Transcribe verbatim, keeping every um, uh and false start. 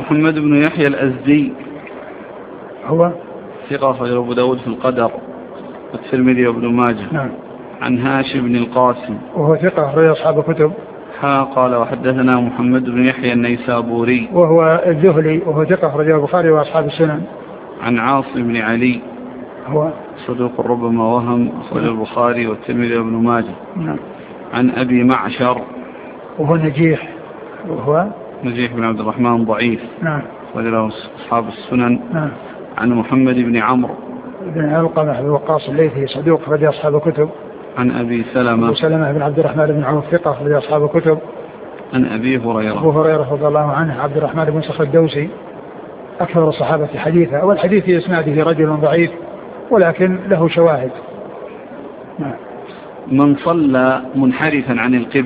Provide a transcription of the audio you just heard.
محمد بن يحيى الأزدي هو ثقة أخرجه أبو داود في القدر والترمذي وابن ماجه. نعم. عن هاشم بن القاسم وهو ثقة أخرجه أصحاب الكتب. ها قال وحدثنا محمد بن يحيى النيسابوري وهو الذهلي وهو ثقة أخرجه البخاري وأصحاب السنن. عن عاصم بن علي هو صدوق ربما وهم أخرجه البخاري والترمذي وابن ماجه. نعم. عن أبي معشر وهو نجيح وهو نجيح بن عبد الرحمن ضعيف. نعم. وله أصحاب السنن. نعم. عن محمد بن عمرو بن علقمة بن وقاص الليثي صدوق أخرج أصحاب الكتب. عن أبي سلمة أبو سلمة بن عبد الرحمن بن عوف ثقة أخرج أصحاب الكتب. عن أبي هريرة أبو هريرة رضي الله عنه عبد الرحمن بن صخر الدوسي أكثر الصحابة حديثا، والحديث في إسناده رجل ضعيف ولكن له شواهد. من صلى منحرفا عن القبلة